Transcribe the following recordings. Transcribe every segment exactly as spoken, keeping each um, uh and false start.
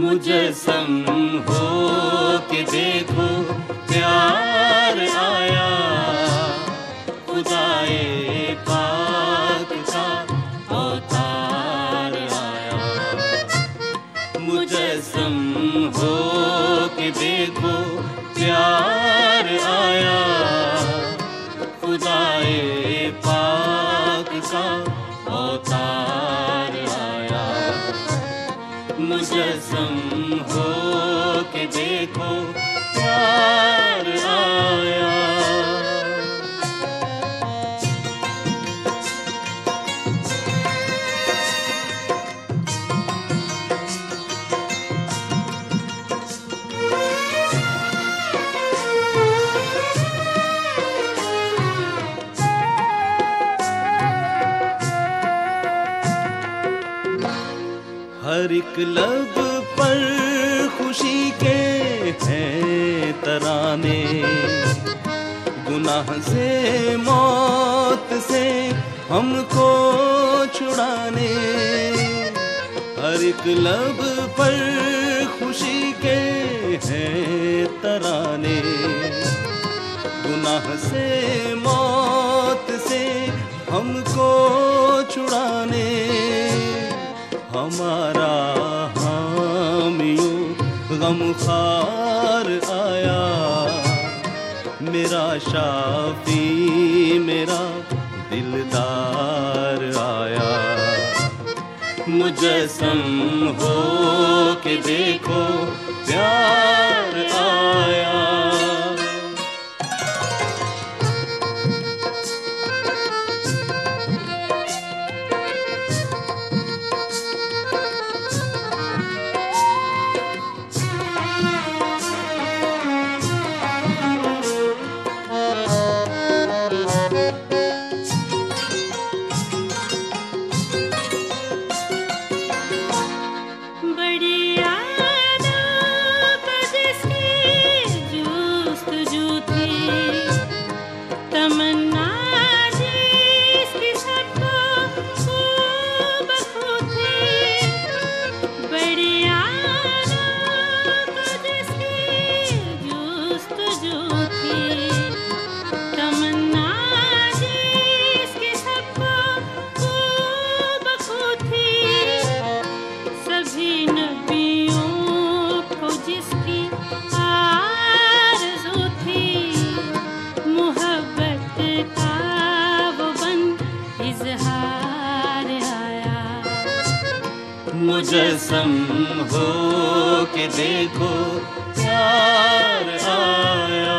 मुजस्सम हो के देखो प्यार आया, खुदाए पाक का अवतार आया। मुजस्सम हो के देखो प्यार आया, खुदाए पाक का अवतार आया। मुजस्सम हो के देखो प्यार आया। हर एक लब पर खुशी के हैं तराने, गुनाह से मौत से हमको छुड़ाने। हर एक लब पर खुशी के हैं तराने, गुनाह से मौत से हमको छुड़ाने। हमारा हामियों गमखार आया, मेरा शाफी मेरा दिलदार आया। मुजस्सम हो के देखो प्यार आया। मुजस्सम हो के देखो प्यार आया।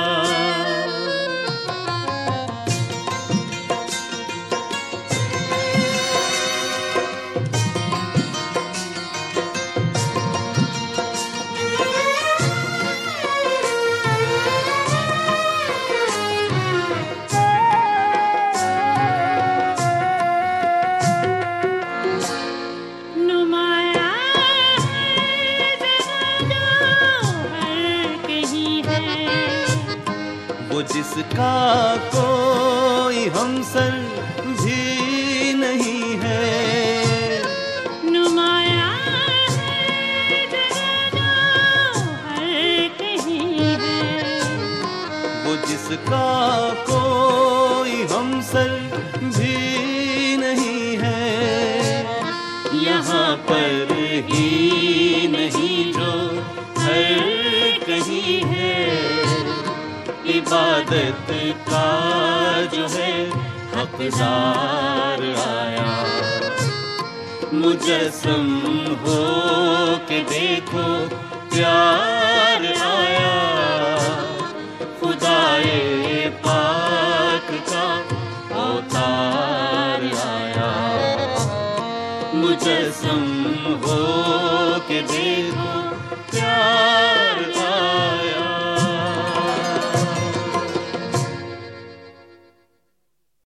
वो जिसका कोई हमसर भी नहीं है, नुमाया है जगह हर कहीं है। वो जिसका कोई हमसर भी नहीं है। यहाँ पर ही नहीं जो हर कहीं है, इबादत का जो है हकदार आया। मुजस्सम हो के देखो प्यार आया, खुदाए पाक का अवतार आया। मुजस्सम हो के देखो